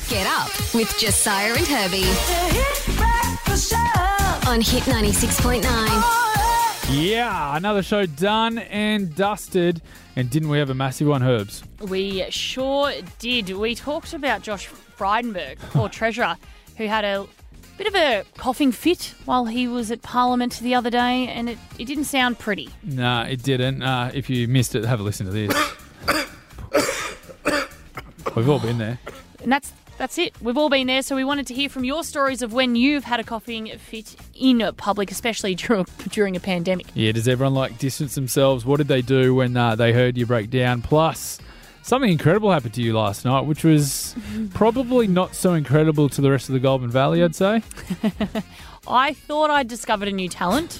Get up with Josiah and Herbie on Hit 96.9. Yeah, another show done and dusted. And didn't we have a massive one, Herbs? We sure did. We talked about Josh Frydenberg, poor treasurer, who had a bit of a coughing fit while he was at Parliament the other day, and it didn't sound pretty. Nah, it didn't. If you missed it, have a listen to this. We've all been there. And that's it. We've all been there, so we wanted to hear from your stories of when you've had a coughing fit in public, especially during a pandemic. Yeah, does everyone distance themselves? What did they do when they heard you break down? Plus, something incredible happened to you last night, which was probably not so incredible to the rest of the Goulburn Valley, I'd say. I thought I'd discovered a new talent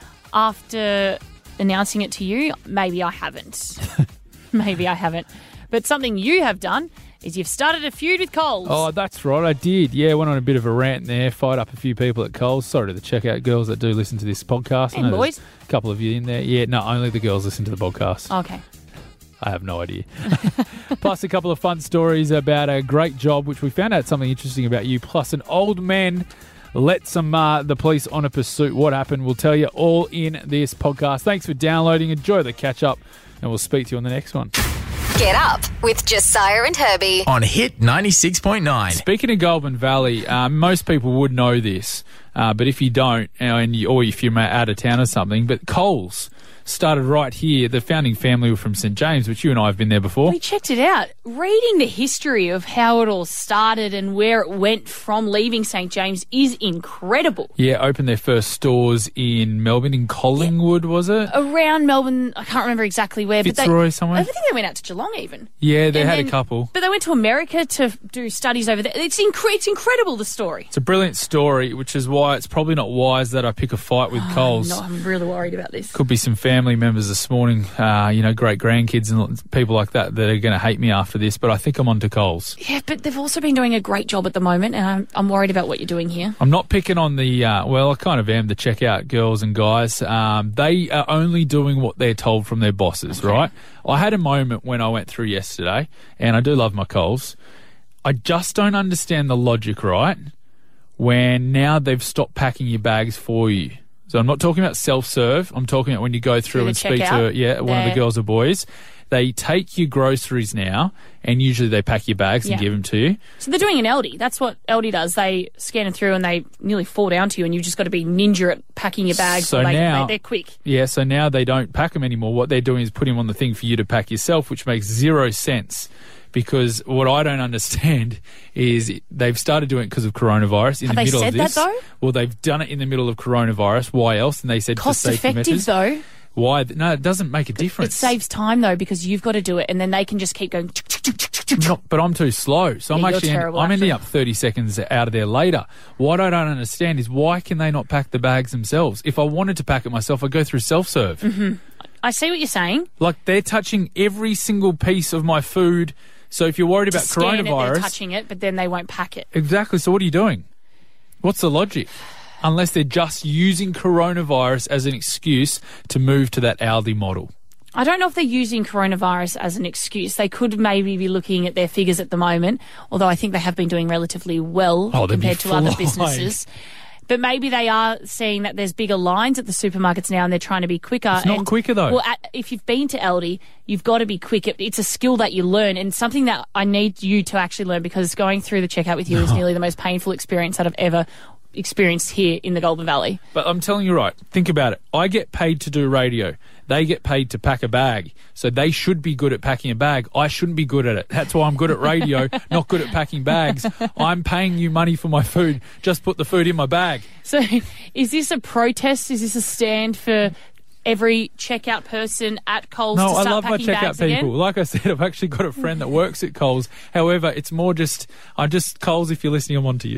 after announcing it to you. Maybe I haven't. Maybe I haven't. But something you have done is you've started a feud with Coles. Oh, that's right, I did. Yeah, went on a bit of a rant there, fired up a few people at Coles. Sorry to the checkout girls that do listen to this podcast. And boys. A couple of you in there. Yeah, no, only the girls listen to the podcast. Okay. I have no idea. Plus a couple of fun stories about a great job, which we found out something interesting about you. Plus an old man let the police on a pursuit. What happened? We'll tell you all in this podcast. Thanks for downloading. Enjoy the catch-up, and we'll speak to you on the next one. Get up with Josiah and Herbie on Hit 96.9. Speaking of Goulburn Valley, most people would know this, but if you don't, or if you're out of town or something, but Coles started right here. The founding family were from St James, which you and I have been there before. We checked it out. Reading the history of how it all started and where it went from leaving St James is incredible. Yeah, opened their first stores in Melbourne, in Collingwood, was it? Around Melbourne, I can't remember exactly where. Fitzroy somewhere? I think they went out to Geelong even. Yeah, they had a couple. But they went to America to do studies over there. It's incredible, the story. It's a brilliant story, which is why it's probably not wise that I pick a fight with Coles. No, I'm really worried about this. Could be some family members this morning, great grandkids and people like that are going to hate me after this, but I think I'm on to Coles. Yeah, but they've also been doing a great job at the moment, and I'm worried about what you're doing here. I'm not picking on I kind of am, the checkout girls and guys. They are only doing what they're told from their bosses, okay. Right? I had a moment when I went through yesterday, and I do love my Coles. I just don't understand the logic, right? When now they've stopped packing your bags for you. So I'm not talking about self-serve. I'm talking about when you go through and speak to one of the girls or boys. They take your groceries now, and usually they pack your bags and give them to you. So they're doing an Aldi. That's what Aldi does. They scan them through and they nearly fall down to you, and you've just got to be ninja at packing your bags. So now they're quick. Yeah, so now they don't pack them anymore. What they're doing is putting them on the thing for you to pack yourself, which makes zero sense. Because what I don't understand is they've started doing it because of coronavirus in the middle of this. Have they said that, though? Well, they've done it in the middle of coronavirus. Why else? And they said for safety measures. Cost effective, though. Why? No, it doesn't make a difference. It saves time, though, because you've got to do it, and then they can just keep going. No, but I'm too slow. So I'm ending up 30 seconds out of there later. What I don't understand is why can they not pack the bags themselves? If I wanted to pack it myself, I'd go through self-serve. Mm-hmm. I see what you're saying. They're touching every single piece of my food. So if you're worried about coronavirus... they're touching it, but then they won't pack it. Exactly. So what are you doing? What's the logic? Unless they're just using coronavirus as an excuse to move to that Aldi model. I don't know if they're using coronavirus as an excuse. They could maybe be looking at their figures at the moment, although I think they have been doing relatively well compared to other businesses. But maybe they are seeing that there's bigger lines at the supermarkets now and they're trying to be quicker. It's not quicker, though. Well, if you've been to Aldi, you've got to be quick. It's a skill that you learn and something that I need you to actually learn, because going through the checkout with you is nearly the most painful experience that I've ever experienced here in the Goulburn Valley. But I'm telling you right, think about it. I get paid to do radio. They get paid to pack a bag. So they should be good at packing a bag. I shouldn't be good at it. That's why I'm good at radio, not good at packing bags. I'm paying you money for my food. Just put the food in my bag. So is this a protest? Is this a stand for every checkout person at Coles to start packing bags again? No, I love my checkout people. Like I said, I've actually got a friend that works at Coles. However, it's more just, Coles, if you're listening, I'm on to you.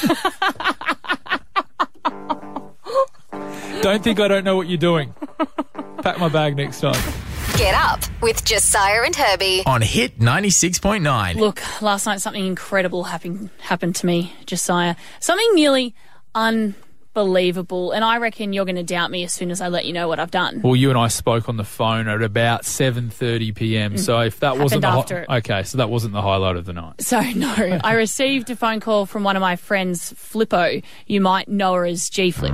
Don't think I don't know what you're doing. Pack my bag next time. Get up with Josiah and Herbie on Hit 96.9. Look, last night something incredible happened to me, Josiah. Something nearly unbelievable. And I reckon you're going to doubt me as soon as I let you know what I've done. Well, you and I spoke on the phone at about 7:30 p.m. So if that wasn't after so that wasn't the highlight of the night. So no, I received a phone call from one of my friends, Flippo. You might know her as G Flip.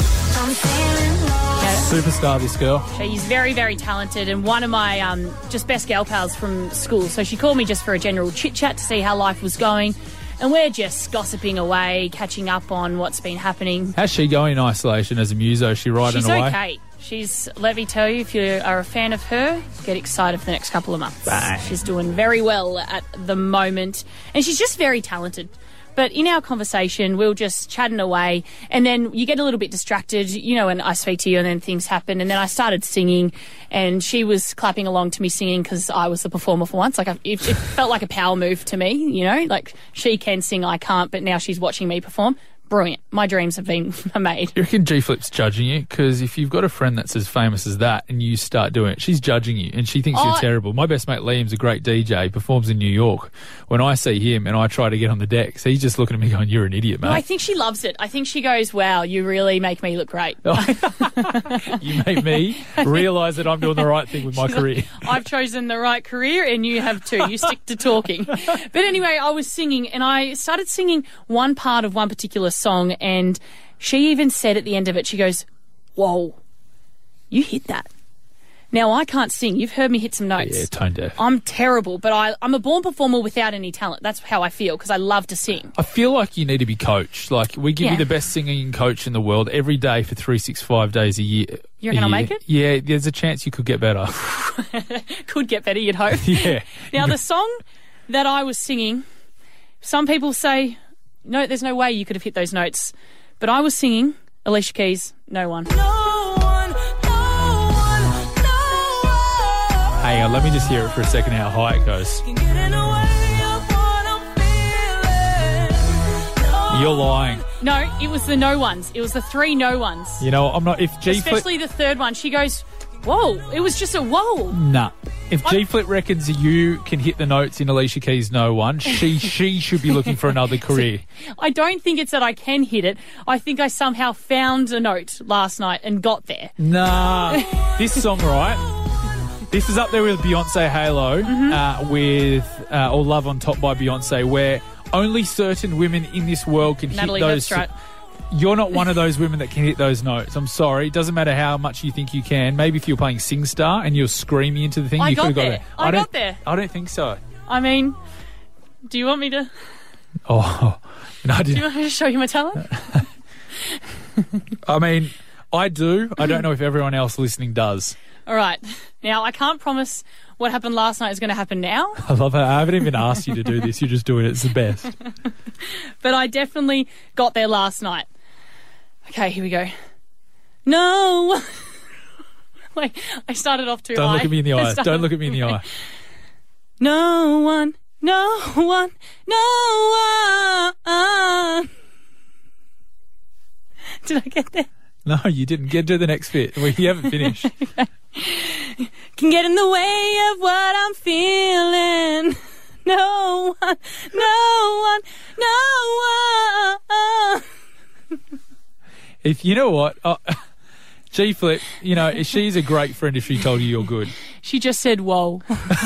Superstar, this girl. She's very, very talented and one of my just best gal pals from school. So she called me just for a general chit-chat to see how life was going. And we're just gossiping away, catching up on what's been happening. How's she going in isolation as a muso? Is she riding away? She's okay. She's, let me tell you, if you are a fan of her, get excited for the next couple of months. Bang. She's doing very well at the moment. And she's just very talented. But in our conversation, we were just chatting away, and then you get a little bit distracted, you know, and I speak to you, and then things happen. And then I started singing, and she was clapping along to me singing because I was the performer for once. Like, it felt like a power move to me, you know, like she can sing, I can't, but now she's watching me perform. Brilliant. My dreams have been made. You reckon G-Flip's judging you? Because if you've got a friend that's as famous as that and you start doing it, she's judging you and she thinks you're terrible. My best mate Liam's a great DJ, performs in New York. When I see him and I try to get on the decks, he's just looking at me going, you're an idiot, mate. No, I think she loves it. I think she goes, wow, you really make me look great. You make me realise that I'm doing the right thing with my career. I've chosen the right career and you have too. You stick to talking. But anyway, I was singing and I started singing one part of one particular song, and she even said at the end of it, she goes, whoa, you hit that. Now, I can't sing. You've heard me hit some notes. Yeah, tone deaf. I'm terrible, but I'm a born performer without any talent. That's how I feel, because I love to sing. I feel like you need to be coached. Like, we give you the best singing coach in the world every day for 365 days a year. You reckon I'll make it? Yeah, there's a chance you could get better. Could get better, you'd hope. Yeah. Now, the song that I was singing, some people say, no, there's no way you could have hit those notes. But I was singing Alicia Keys, No One. Hang on, let me just hear it for a second how high it goes. You're lying. No, it was the no ones. It was the three no ones. You know, I'm not... Especially the third one. She goes, whoa. It was just a whoa. Nah. If G-Flip reckons you can hit the notes in Alicia Keys' No One, she should be looking for another career. I don't think it's that I can hit it. I think I somehow found a note last night and got there. Nah. This song, right? This is up there with Beyonce Halo, or Love on Top by Beyonce, where only certain women in this world can Natalie, hit those. That's right. You're not one of those women that can hit those notes. I'm sorry. It doesn't matter how much you think you can. Maybe if you're playing SingStar and you're screaming into the thing, you could have got it. I got there. I don't think so. I mean, do you want me to... Oh, no, I didn't. Do you want me to show you my talent? I mean, I do. I don't know if everyone else listening does. All right. Now, I can't promise what happened last night is going to happen now. I love how I haven't even asked you to do this. You're just doing it. It's the best. But I definitely got there last night. Okay, here we go. No. Wait, I started off too high. Don't look at me in the eye. Don't look at me in the eye. No one, no one, no one. Did I get there? No, you didn't. Get to the next bit. Well, you haven't finished. Can get in the way of what I'm feeling. No one, no one, no one. If you know what, G-Flip, you know, she's a great friend if she told you you're good. She just said, whoa.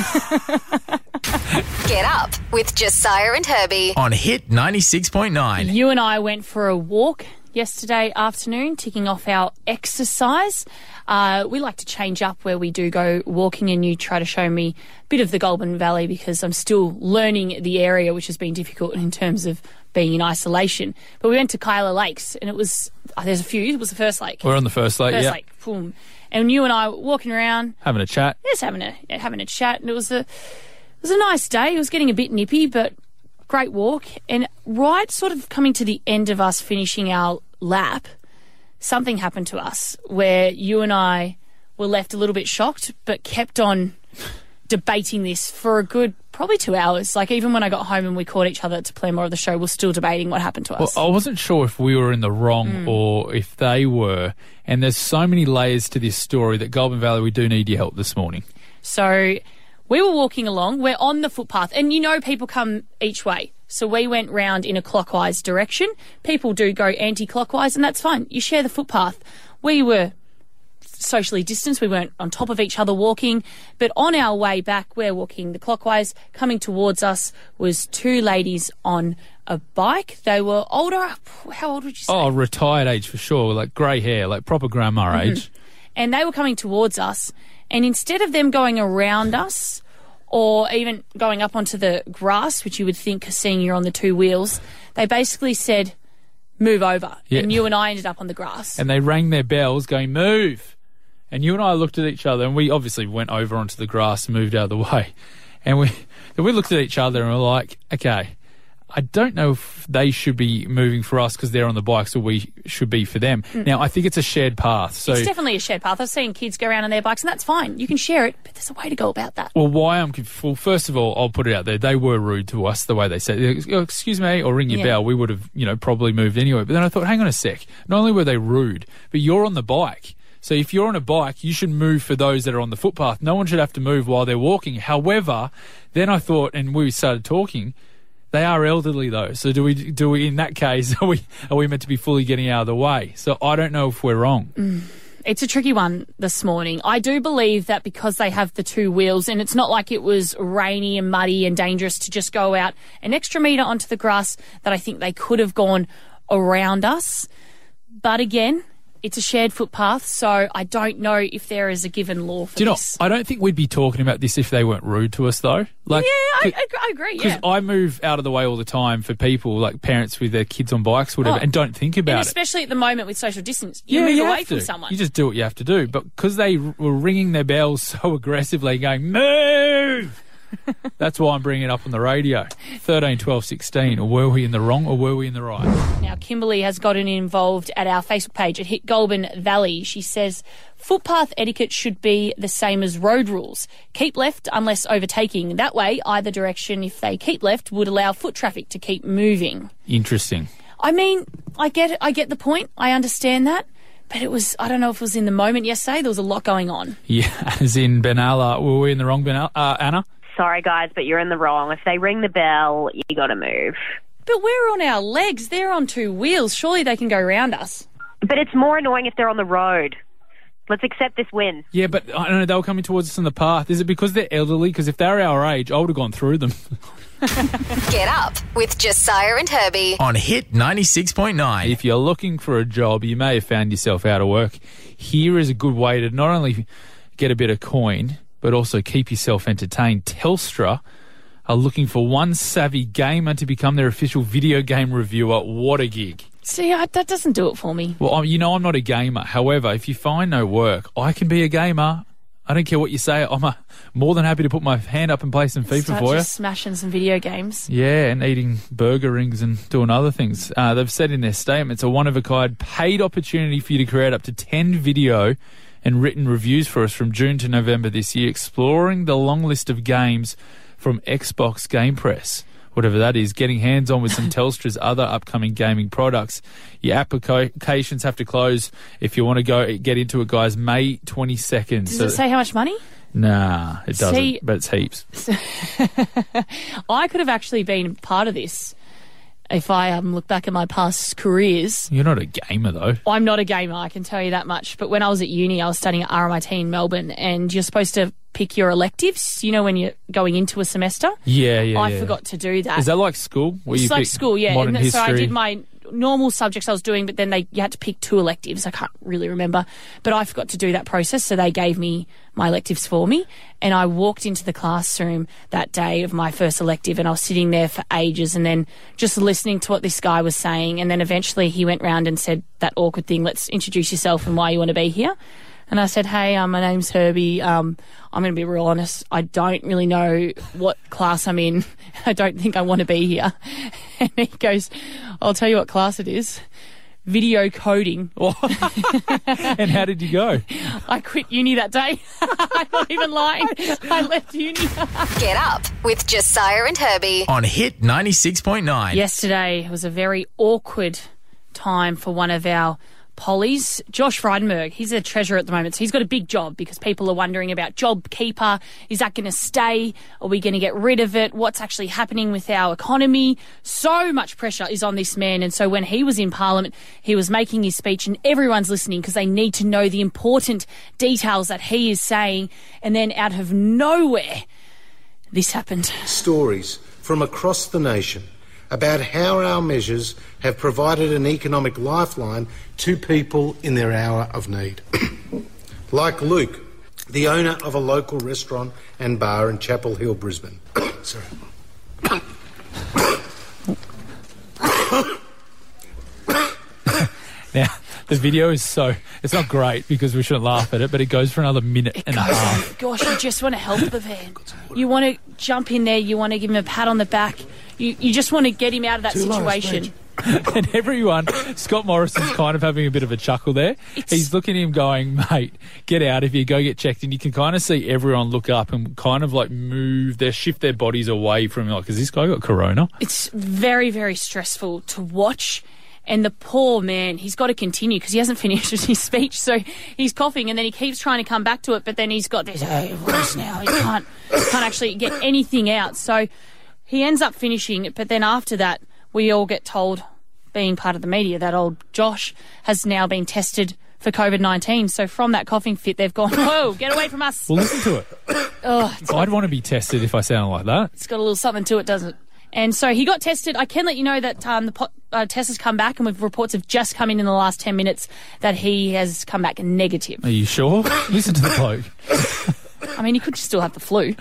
Get up with Josiah and Herbie. On Hit 96.9. You and I went for a walk yesterday afternoon, ticking off our exercise. We like to change up where we do go walking, and you try to show me a bit of the Goulburn Valley because I'm still learning the area, which has been difficult in terms of being in isolation. But we went to Kyla Lakes, and it was, there's a few, it was the first lake. We're on the first lake, First lake, boom. And you and I were walking around. Having a chat. Just having a chat, and it was a nice day. It was getting a bit nippy, but great walk. And right sort of coming to the end of us finishing our lap, something happened to us where you and I were left a little bit shocked, but kept on debating this for a good probably 2 hours. Like, even when I got home and we called each other to play more of the show, we're still debating what happened to us. Well, I wasn't sure if we were in the wrong or if they were. And there's so many layers to this story that Goulburn Valley, we do need your help this morning. So we were walking along. We're on the footpath. And, you know, people come each way. So we went round in a clockwise direction. People do go anti-clockwise, and that's fine. You share the footpath. We were socially distanced. We weren't on top of each other walking. But on our way back, we're walking the clockwise. Coming towards us was two ladies on a bike. They were older. How old would you say? Oh, retired age for sure. Like grey hair, like proper grandma age. And they were coming towards us. And instead of them going around us or even going up onto the grass, which you would think, seeing you're on the two wheels, they basically said, move over. Yeah. And you and I ended up on the grass. And they rang their bells going, move. And you and I looked at each other, and we obviously went over onto the grass and moved out of the way. And we looked at each other and were like, okay, I don't know if they should be moving for us because they're on the bikes, or we should be for them. Now, I think it's a shared path. So it's definitely a shared path. I've seen kids go around on their bikes, and that's fine. You can share it, but there's a way to go about that. Well, why I'm confused, first of all, I'll put it out there. They were rude to us the way they said, excuse me, or ring your bell. We would have, probably moved anyway. But then I thought, hang on a sec. Not only were they rude, but you're on the bike. So if you're on a bike, you should move for those that are on the footpath. No one should have to move while they're walking. However, then I thought, and we started talking, they are elderly though. So do we in that case, are we meant to be fully getting out of the way? So I don't know if we're wrong. It's a tricky one this morning. I do believe that because they have the two wheels, and it's not like it was rainy and muddy and dangerous to just go out an extra metre onto the grass, that I think they could have gone around us. But again, it's a shared footpath, so I don't know if there is a given law for this. I don't think we'd be talking about this if they weren't rude to us, though. Like, yeah, I agree, yeah. Because I move out of the way all the time for people, like parents with their kids on bikes, whatever, and don't think about it. Especially at the moment with social distance. You move away from someone. You just do what you have to do. But because they were ringing their bells so aggressively, going, move! That's why I'm bringing it up on the radio. 13, 12, 16. Were we in the wrong or were we in the right? Now, Kimberly has gotten involved at our Facebook page at Hit Goulburn Valley. She says, footpath etiquette should be the same as road rules. Keep left unless overtaking. That way, either direction, if they keep left, would allow foot traffic to keep moving. Interesting. I mean, I get the point. I understand that. But it was, I don't know if it was in the moment yesterday. There was a lot going on. Yeah, as in Benalla. Were we in the wrong, Anna? Sorry, guys, but you're in the wrong. If they ring the bell, you got to move. But we're on our legs. They're on two wheels. Surely they can go around us. But it's more annoying if they're on the road. Let's accept this win. Yeah, but I don't know, they were coming towards us on the path. Is it because they're elderly? Because if they're our age, I would have gone through them. Get up with Josiah and Herbie. On Hit 96.9. If you're looking for a job, you may have found yourself out of work. Here is a good way to not only get a bit of coin, but also keep yourself entertained. Telstra are looking for one savvy gamer to become their official video game reviewer. What a gig. See, that doesn't do it for me. Well, I'm not a gamer. However, if you find no work, I can be a gamer. I don't care what you say. I'm more than happy to put my hand up and play some FIFA for you. Just smashing some video games. Yeah, and eating burger rings and doing other things. They've said in their statement, it's a one-of-a-kind paid opportunity for you to create up to 10 video and written reviews for us from June to November this year, exploring the long list of games from Xbox Game Press, whatever that is, getting hands-on with some Telstra's other upcoming gaming products. Your applications have to close if you want to get into it, guys, May 22nd. Does it say how much money? Nah, it doesn't, but it's heaps. I could have actually been part of this. If I look back at my past careers. You're not a gamer, though. I'm not a gamer, I can tell you that much. But when I was at uni, I was studying at RMIT in Melbourne, and you're supposed to pick your electives, when you're going into a semester. Yeah. I forgot to do that. Is that like school? It's like school, yeah. Modern history? So I did my normal subjects I was doing, but then you had to pick two electives. I can't really remember. But I forgot to do that process, so they gave me my electives for me. And I walked into the classroom that day of my first elective, and I was sitting there for ages and then just listening to what this guy was saying. And then eventually he went round and said that awkward thing, let's introduce yourself and why you want to be here. And I said, hey, my name's Herbie. I'm going to be real honest. I don't really know what class I'm in. I don't think I want to be here. And he goes, I'll tell you what class it is. Video coding. And how did you go? I quit uni that day. I'm not even lying. I left uni. Get up with Josiah and Herbie. On Hit 96.9. Yesterday was a very awkward time for one of our Polly's. Josh Frydenberg, he's a treasurer at the moment, so he's got a big job because people are wondering about JobKeeper. Is that going to stay? Are we going to get rid of it? What's actually happening with our economy? So much pressure is on this man, and so when he was in Parliament, he was making his speech and everyone's listening because they need to know the important details that he is saying, and then out of nowhere, this happened. Stories from across the nation about how our measures have provided an economic lifeline to people in their hour of need. Like Luke, the owner of a local restaurant and bar in Chapel Hill, Brisbane. Sorry. Now, the video is it's not great because we shouldn't laugh at it, but it goes for another minute and a half. Gosh, you just want to help the man. You want to jump in there, you want to give him a pat on the back. You just want to get him out of that situation. And everyone, Scott Morrison's kind of having a bit of a chuckle there. He's looking at him going, mate, get out of here, go get checked. And you can kind of see everyone look up and kind of like shift their bodies away from him. Like, has this guy got corona? It's very, very stressful to watch. And the poor man, he's got to continue because he hasn't finished his speech. So he's coughing and then he keeps trying to come back to it. But then he's got this voice now. He can't actually get anything out. So he ends up finishing it. But then after that, we all get told, being part of the media, that old Josh has now been tested for COVID-19. So from that coughing fit, they've gone, whoa, get away from us. Well, listen to it. I'd want to be tested if I sound like that. It's got a little something to it, doesn't it? And so he got tested. I can let you know that the test has come back, and with reports have just come in the last 10 minutes that he has come back negative. Are you sure? Listen to the bloke. I mean, he could still have the flu.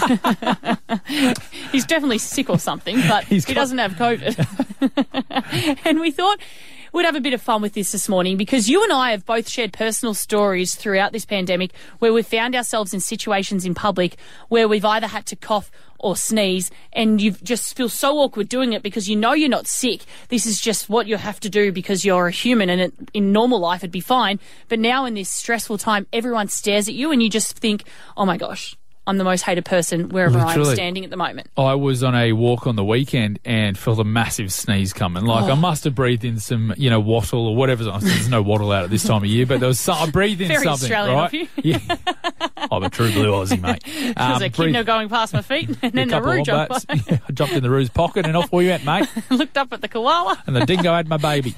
He's definitely sick or something, but he doesn't have COVID. And we thought we'd have a bit of fun with this morning because you and I have both shared personal stories throughout this pandemic where we've found ourselves in situations in public where we've either had to cough or sneeze, and you just feel so awkward doing it because you know you're not sick. This is just what you have to do because you're a human, and in normal life it'd be fine. But now in this stressful time, everyone stares at you and you just think, oh my gosh, I'm the most hated person wherever I'm standing at the moment. I was on a walk on the weekend and felt a massive sneeze coming. I must have breathed in some, wattle or whatever. There's no wattle out at this time of year, but there was I breathed in Very something. Australian right? of you. Yeah. I'm a true blue Aussie, mate. There's a kidno going past my feet and then the roo jumped. I jumped in the roo's pocket and off we went, mate. Looked up at the koala. And the dingo had my baby.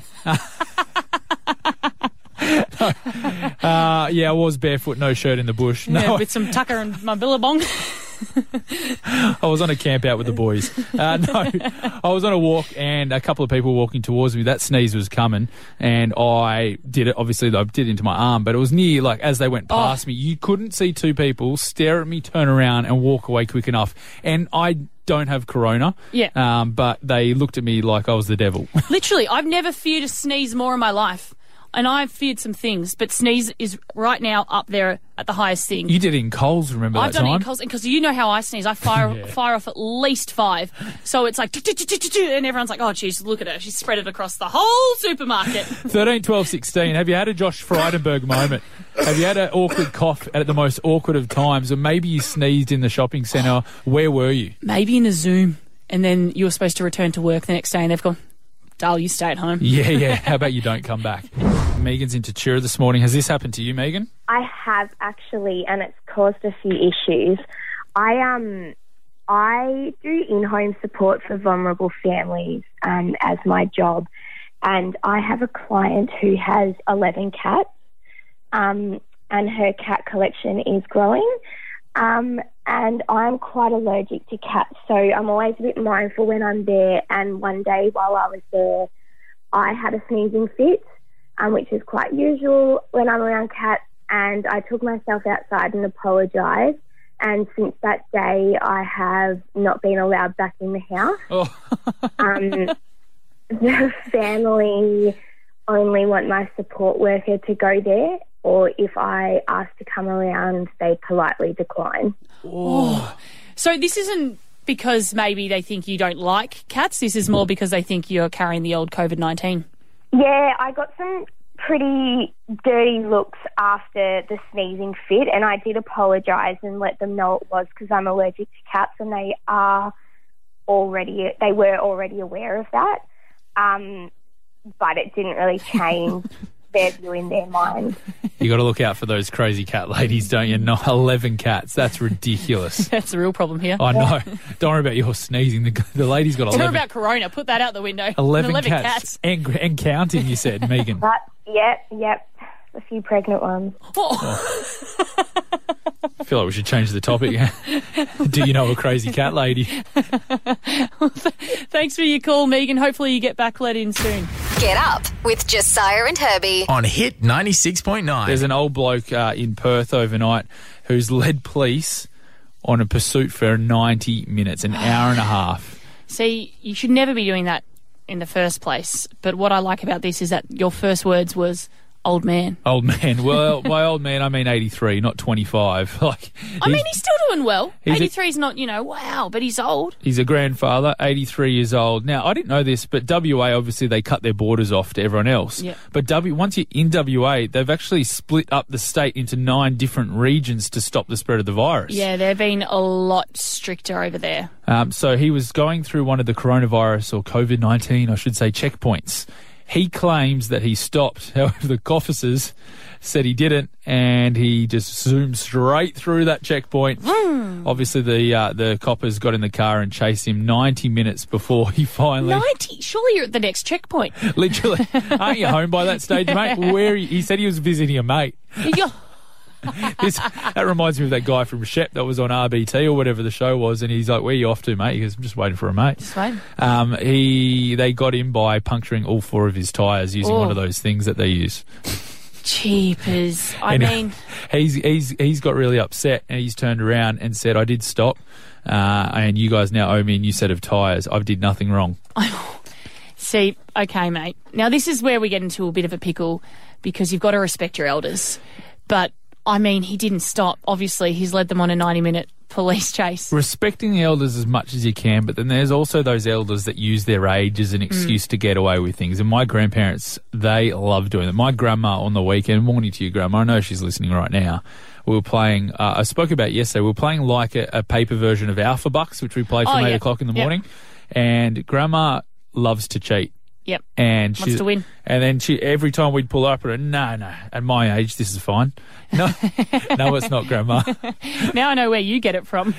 I was barefoot, no shirt in the bush. Yeah, with some tucker and my billabong. I was on a camp out with the boys. I was on a walk and a couple of people walking towards me. That sneeze was coming and I did it. Obviously, I did it into my arm, but it was near, as they went past me. You couldn't see two people stare at me, turn around and walk away quick enough. And I don't have corona. Yeah. But they looked at me like I was the devil. Literally, I've never feared a sneeze more in my life. And I've feared some things, but sneeze is right now up there at the highest thing. You did it in Coles, remember that time? I've done it in Coles, because you know how I sneeze. I fire off at least 5. So it's like, and everyone's like, oh, geez, look at her. She's spread it across the whole supermarket. 13, 12, 16. Have you had a Josh Frydenberg moment? Have you had an awkward cough at the most awkward of times? Or maybe you sneezed in the shopping centre. Where were you? Maybe in the Zoom. And then you were supposed to return to work the next day and they've gone, Dale, you stay at home. Yeah. How about you don't come back? Megan's in Tatura this morning. Has this happened to you, Megan? I have actually, and it's caused a few issues. I do in-home support for vulnerable families as my job, and I have a client who has 11 cats, and her cat collection is growing. And I'm quite allergic to cats, so I'm always a bit mindful when I'm there. And one day while I was there, I had a sneezing fit, which is quite usual when I'm around cats, and I took myself outside and apologised. And since that day, I have not been allowed back in the house. The family only want my support worker to go there, or if I ask to come around, they politely decline. Oh. So this isn't because maybe they think you don't like cats. This is more because they think you're carrying the old COVID-19. Yeah, I got some pretty dirty looks after the sneezing fit, and I did apologise and let them know it was because I'm allergic to cats, and they were already aware of that. But it didn't really change their view in their mind. You got to look out for those crazy cat ladies, don't you? No, 11 cats. That's ridiculous. That's the real problem here. I know. Don't worry about your sneezing. The lady's got 11. Don't worry about Corona. Put that out the window. 11 cats. And counting, you said, Megan. But, yep. A few pregnant ones. I feel like we should change the topic. Do you know a crazy cat lady? Thanks for your call, Megan. Hopefully you get back let in soon. Get up with Josiah and Herbie. On Hit 96.9. There's an old bloke in Perth overnight who's led police on a pursuit for 90 minutes, an hour and a half. See, you should never be doing that in the first place. But what I like about this is that your first words old man. Old man. Well, by old man, I mean 83, not 25. He's still doing well. 83 is not, wow, but he's old. He's a grandfather, 83 years old. Now, I didn't know this, but WA, obviously, they cut their borders off to everyone else. Yep. But once you're in WA, they've actually split up the state into 9 different regions to stop the spread of the virus. Yeah, they've been a lot stricter over there. So he was going through one of the coronavirus, or COVID-19, I should say, checkpoints. He claims that he stopped. However, the officers said he didn't, and he just zoomed straight through that checkpoint. Obviously, the coppers got in the car and chased him 90 minutes before he finally... 90? Surely you're at the next checkpoint. Literally. Aren't you home by that stage, mate? He said he was visiting a mate. That reminds me of that guy from Shep that was on RBT or whatever the show was, and he's like, "Where are you off to, mate?" He goes, "I'm just waiting for a mate." Just waiting. They got him by puncturing all 4 of his tyres using one of those things that they use. Cheapers. I mean, he's got really upset, and he's turned around and said, "I did stop, and you guys now owe me a new set of tyres. I did nothing wrong." See, okay, mate. Now this is where we get into a bit of a pickle because you've got to respect your elders, but. I mean, he didn't stop. Obviously, he's led them on a 90-minute police chase. Respecting the elders as much as you can, but then there's also those elders that use their age as an excuse to get away with things. And my grandparents, they love doing it. My grandma on the weekend, morning to you, Grandma, I know she's listening right now, we were playing, I spoke about yesterday, we were playing like a paper version of Alpha Bucks, which we played from 8 o'clock in the morning. And Grandma loves to cheat. Yep. And wants to win. And then every time we'd pull up, no, at my age, this is fine. No, it's not, Grandma. Now I know where you get it from.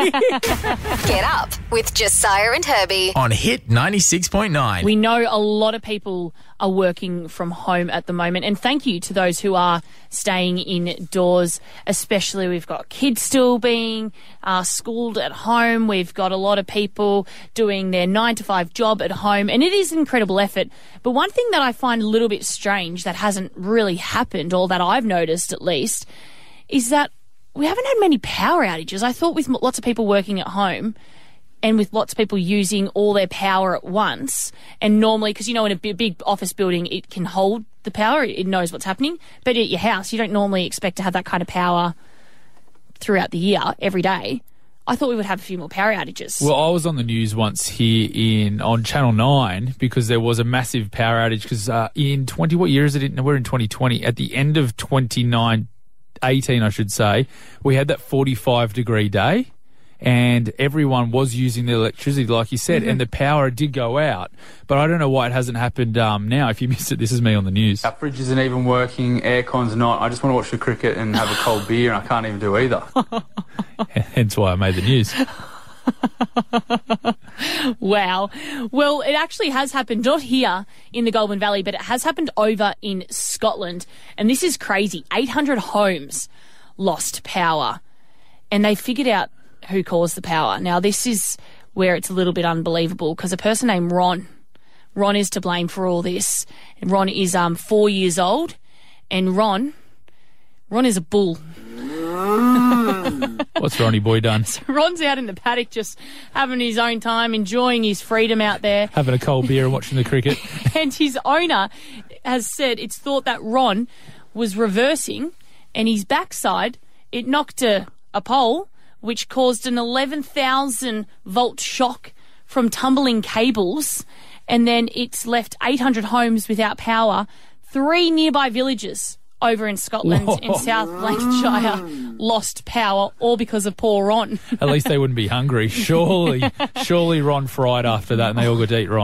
Get up with Josiah and Herbie. On Hit 96.9. We know a lot of people are working from home at the moment, and thank you to those who are staying indoors, especially we've got kids still being schooled at home. We've got a lot of people doing their 9-to-5 job at home, and it is an incredible effort. But one thing that I find a little bit strange that hasn't really happened, or that I've noticed at least, is that we haven't had many power outages. I thought with lots of people working at home and with lots of people using all their power at once, and normally, because, in a big office building, it can hold the power, it knows what's happening, but at your house, you don't normally expect to have that kind of power throughout the year, every day. I thought we would have a few more power outages. Well, I was on the news once here on Channel 9 because there was a massive power outage because in what year is it? We're in 2020. At the end of 2018, I should say, we had that 45-degree day and everyone was using the electricity, like you said, and the power did go out. But I don't know why it hasn't happened now. If you missed it, this is me on the news. Our fridge isn't even working, aircon's not. I just want to watch the cricket and have a cold beer, and I can't even do either. Hence why I made the news. Wow. Well, it actually has happened, not here in the Goulburn Valley, but it has happened over in Scotland. And this is crazy. 800 homes lost power. And they figured out who caused the power. Now, this is where it's a little bit unbelievable because a person named Ron is to blame for all this. And Ron is 4 years old, and Ron is a bull. What's Ronnie boy done? So Ron's out in the paddock just having his own time, enjoying his freedom out there. Having a cold beer and watching the cricket. And his owner has said it's thought that Ron was reversing, and his backside, it knocked a pole, which caused an 11,000-volt shock from tumbling cables, and then it's left 800 homes without power. 3 nearby villages over in Scotland in South Lancashire lost power, all because of poor Ron. At least they wouldn't be hungry. Surely Ron fried after that and they all got to eat Ron.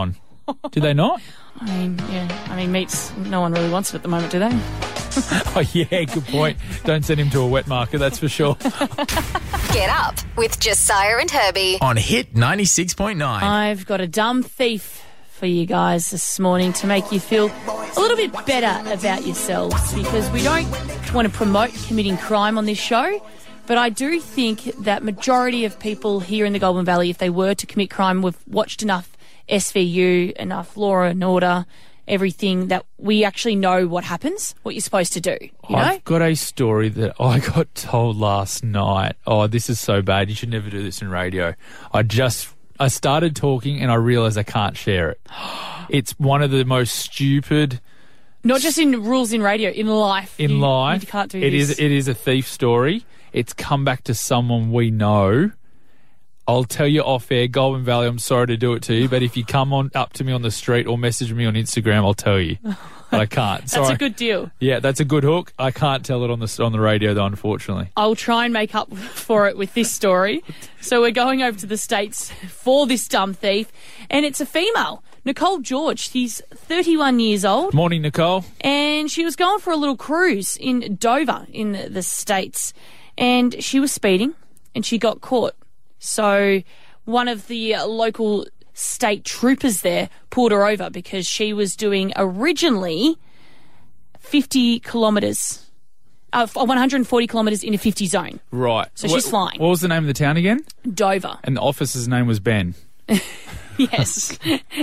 Do they not? I mean, meats, no one really wants it at the moment, do they? Oh, yeah, good point. Don't send him to a wet market, that's for sure. Get up with Josiah and Herbie. On Hit 96.9. I've got a dumb thief for you guys this morning to make you feel a little bit better about yourselves, because we don't want to promote committing crime on this show, but I do think that majority of people here in the Goulburn Valley, if they were to commit crime, we've watched enough SVU, enough Law and Order, everything, that we actually know what happens, what you're supposed to do. I've got a story that I got told last night. Oh, this is so bad. You should never do this in radio. I started talking and I realised I can't share it. It's one of the most stupid... Not just in rules in radio, in life. You can't do this. It is a thief story. It's come back to someone we know. I'll tell you off air, Goulburn Valley, I'm sorry to do it to you, but if you come up to me on the street or message me on Instagram, I'll tell you. But I can't. Sorry. That's a good deal. Yeah, that's a good hook. I can't tell it on the radio, though, unfortunately. I'll try and make up for it with this story. So we're going over to the States for this dumb thief, and it's a female, Nicole George. She's 31 years old. Morning, Nicole. And she was going for a little cruise in Dover in the States, and she was speeding, and she got caught. So one of the local state troopers there pulled her over because she was doing originally 50 kilometres, 140 kilometres in a 50 zone. Right. So she's flying. What was the name of the town again? Dover. And the officer's name was Ben. Yes.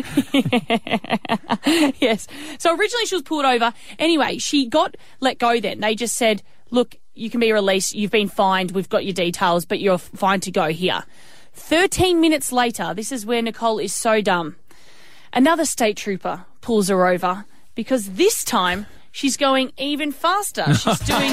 Yes. So originally she was pulled over. Anyway, she got let go then. They just said, look, you can be released. You've been fined. We've got your details, but you're fine to go here. 13 minutes later, this is where Nicole is so dumb. Another state trooper pulls her over because this time she's going even faster. She's doing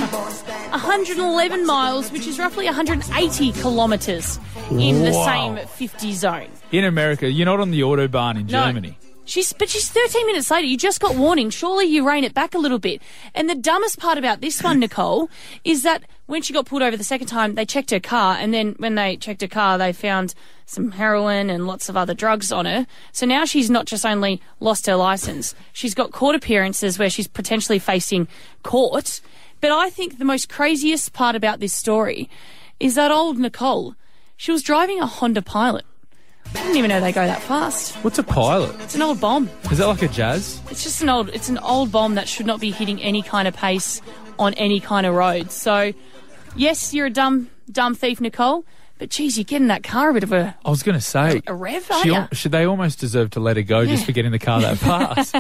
111 miles, which is roughly 180 kilometres in the same 50 zone. In America, you're not on the Autobahn in Germany. But she's 13 minutes later. You just got warning. Surely you rein it back a little bit. And the dumbest part about this one, Nicole, is that when she got pulled over the second time, they checked her car, and then when they checked her car, they found some heroin and lots of other drugs on her. So now she's not just only lost her licence, she's got court appearances where she's potentially facing court. But I think the most craziest part about this story is that old Nicole, she was driving a Honda Pilot. I didn't even know they go that fast. What's a Pilot? It's an old bomb. Is that like a Jazz? It's just an old bomb that should not be hitting any kind of pace on any kind of road. So, yes, you're a dumb thief, Nicole, but geez, you get in that car a bit of a... I was going to say... A rev, aren't you? Should they almost deserve to let her go just for getting the car that fast?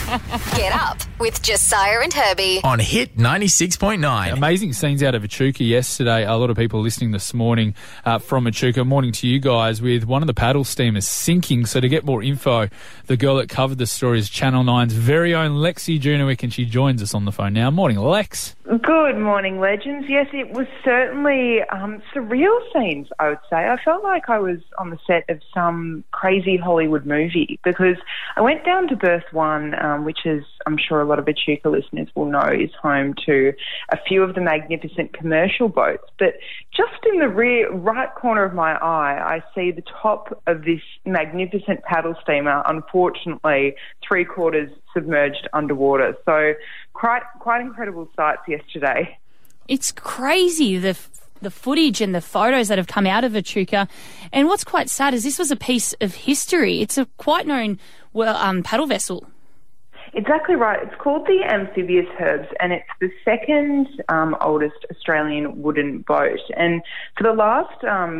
Get up with Josiah and Herbie. On Hit 96.9. Amazing scenes out of Echuca yesterday. A lot of people listening this morning from Echuca. Morning to you guys, with one of the paddle steamers sinking. So to get more info, the girl that covered the story is Channel 9's very own Lexi Junowick, and she joins us on the phone now. Morning, Lex. Good morning, legends. Yes, it was certainly surreal scenes, I would say. I felt like I was on the set of some crazy Hollywood movie, because I went down to Berth 1, which is, I'm sure a lot of Echuca listeners will know, is home to a few of the magnificent commercial boats. But just in the rear right corner of my eye, I see the top of this magnificent paddle steamer, unfortunately, 3/4 submerged underwater. So quite incredible sights yesterday. It's crazy, the footage and the photos that have come out of Echuca. And what's quite sad is this was a piece of history. It's a quite known paddle vessel. Exactly right. It's called the Amphibious Herbs, and it's the second oldest Australian wooden boat. And for the last,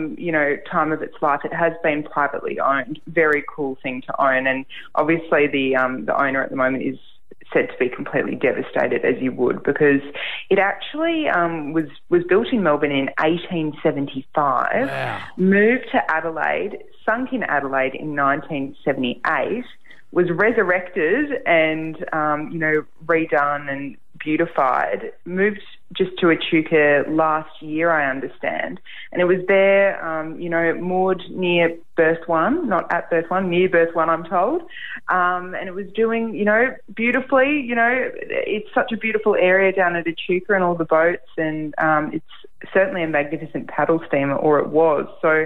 time of its life, it has been privately owned. Very cool thing to own. And obviously the owner at the moment is said to be completely devastated, as you would, because it actually was built in Melbourne in 1875, wow. Moved to Adelaide, sunk in Adelaide in 1978, was resurrected and, redone and beautified, moved just to Echuca last year, I understand. And it was there, moored near Berth 1, not at Berth 1, near Berth 1, I'm told. And it was doing, beautifully, it's such a beautiful area down at Echuca and all the boats, and it's certainly a magnificent paddle steamer, or it was. So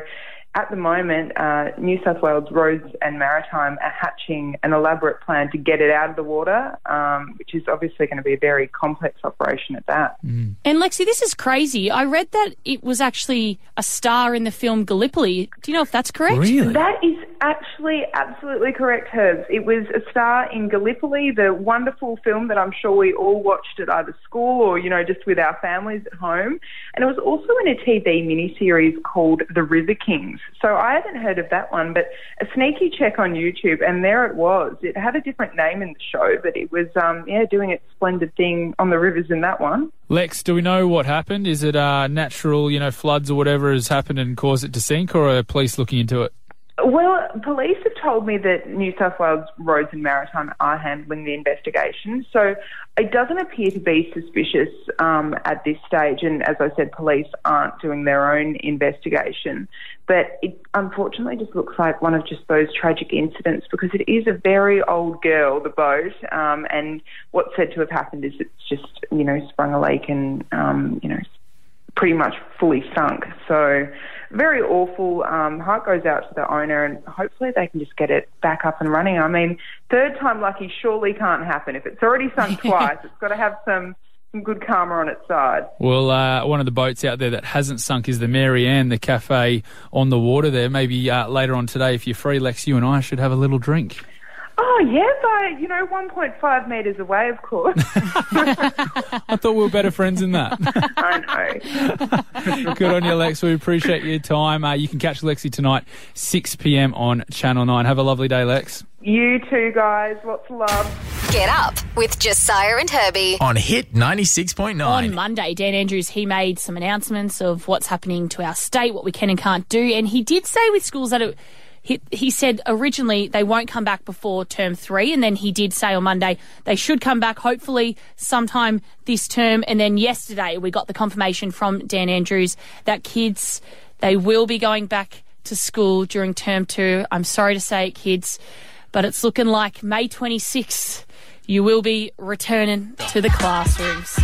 at the moment, New South Wales Roads and Maritime are hatching an elaborate plan to get it out of the water, which is obviously going to be a very complex operation at that. And Lexi, this is crazy. I read that it was actually a star in the film Gallipoli. Do you know if that's correct? Really? That is actually absolutely correct, Herbs. It was a star in Gallipoli, the wonderful film that I'm sure we all watched at either school or, just with our families at home. And it was also in a TV miniseries called The River Kings. So I hadn't heard of that one, but a sneaky check on YouTube, and there it was. It had a different name in the show, but it was, doing its splendid thing on the rivers in that one. Lex, do we know what happened? Is it natural, floods or whatever has happened and caused it to sink, or are police looking into it? Well, police have told me that New South Wales Roads and Maritime are handling the investigation, so it doesn't appear to be suspicious at this stage, and as I said, police aren't doing their own investigation. But it unfortunately just looks like one of just those tragic incidents because it is a very old girl, the boat, and what's said to have happened is it's just, sprung a leak and, pretty much fully sunk. So very awful. Heart goes out to the owner, and hopefully they can just get it back up and running. I mean, third time lucky surely can't happen. If it's already sunk twice, it's got to have some good karma on its side. Well, one of the boats out there that hasn't sunk is the Mary Ann, the cafe on the water there. Maybe later on today, if you're free, Lex, you and I should have a little drink. Oh, yeah, by, 1.5 metres away, of course. I thought we were better friends than that. I know. Good on you, Lex. We appreciate your time. You can catch Lexi tonight, 6 p.m. on Channel 9. Have a lovely day, Lex. You too, guys. Lots of love. Get up with Josiah and Herbie. On Hit 96.9. On Monday, Dan Andrews, he made some announcements of what's happening to our state, what we can and can't do. And he did say with schools that he said originally they won't come back before term 3, and then he did say on Monday they should come back hopefully sometime this term. And then yesterday we got the confirmation from Dan Andrews that kids, they will be going back to school during term 2. I'm sorry to say it, kids, but it's looking like May 26th you will be returning to the classrooms.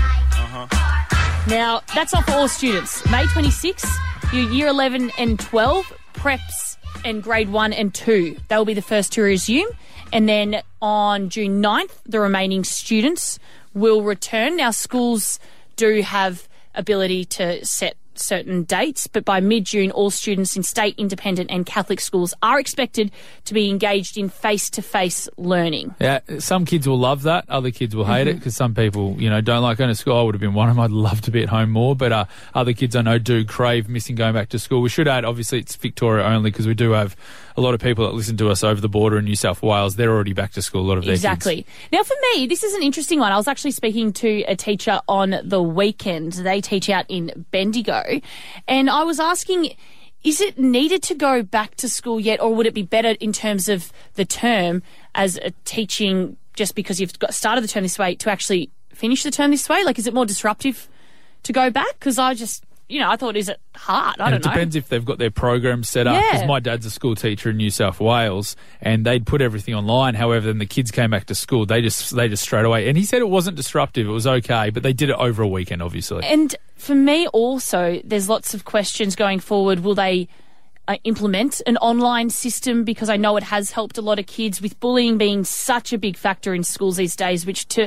Now, that's not for all students. May 26th, your year 11 and 12, preps and grade 1 and 2. They will be the first to resume. And then on June 9th, the remaining students will return. Now, schools do have ability to set certain dates, but by mid-June, all students in state, independent and Catholic schools are expected to be engaged in face-to-face learning. Yeah, some kids will love that. Other kids will hate it because some people, don't like going to school. I would have been one of them. I'd love to be at home more, but other kids I know do crave missing going back to school. We should add, obviously, it's Victoria only because we do have a lot of people that listen to us over the border in New South Wales. They're already back to school, a lot of their Exactly. kids. Now, for me, this is an interesting one. I was actually speaking to a teacher on the weekend. They teach out in Bendigo. And I was asking, is it needed to go back to school yet, or would it be better in terms of the term as a teaching just because you've started the term this way to actually finish the term this way? Like, is it more disruptive to go back? Because I just... I thought, is it hard? I don't know. It depends if they've got their program set up. Because my dad's a school teacher in New South Wales, and they'd put everything online. However, then the kids came back to school. They just straight away. And he said it wasn't disruptive. It was okay, but they did it over a weekend, obviously. And for me also, there's lots of questions going forward. Will they implement an online system? Because I know it has helped a lot of kids with bullying being such a big factor in schools these days,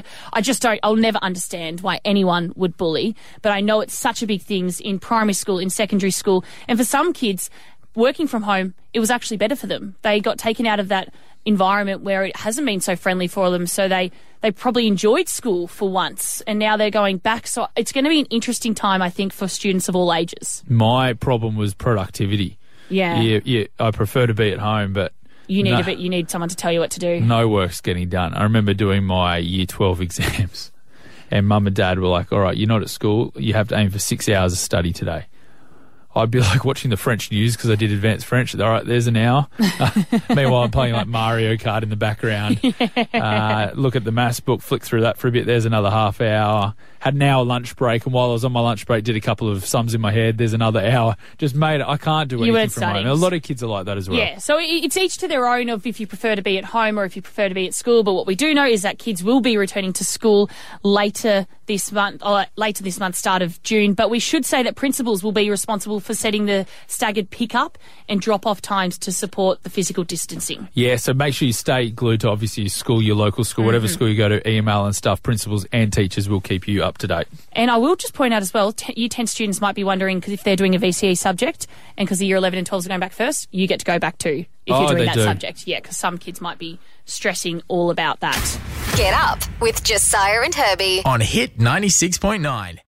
I'll never understand why anyone would bully, but I know it's such a big thing in primary school, in secondary school, and for some kids, working from home, it was actually better for them. They got taken out of that environment where it hasn't been so friendly for them, so they probably enjoyed school for once, and now they're going back. So it's going to be an interesting time, I think, for students of all ages. My problem was productivity. Yeah. I prefer to be at home, but you need someone to tell you what to do. No work's getting done. I remember doing my year 12 exams, and Mum and Dad were like, all right, you're not at school, you have to aim for 6 hours of study today. I'd be like watching the French news because I did advanced French. All right, there's an hour. Meanwhile, I'm playing like Mario Kart in the background. Look at the maths book, flick through that for a bit. There's another half hour. had an hour lunch break, and while I was on my lunch break, did a couple of sums in my head. There's another hour. Just made it. I can't do anything from home. A lot of kids are like that as well. Yeah, so it's each to their own of if you prefer to be at home or if you prefer to be at school. But what we do know is that kids will be returning to school later this month, start of June. But we should say that principals will be responsible for setting the staggered pick-up and drop-off times to support the physical distancing. Yeah, so make sure you stay glued to obviously your school, your local school, whatever school you go to, email and stuff. Principals and teachers will keep you up to date. And I will just point out as well, Year 10 students might be wondering, because if they're doing a VCE subject and because the Year 11 and 12s are going back first, you get to go back too if you're doing that subject. Yeah, because some kids might be stressing all about that. Get up with Josiah and Herbie on Hit 96.9.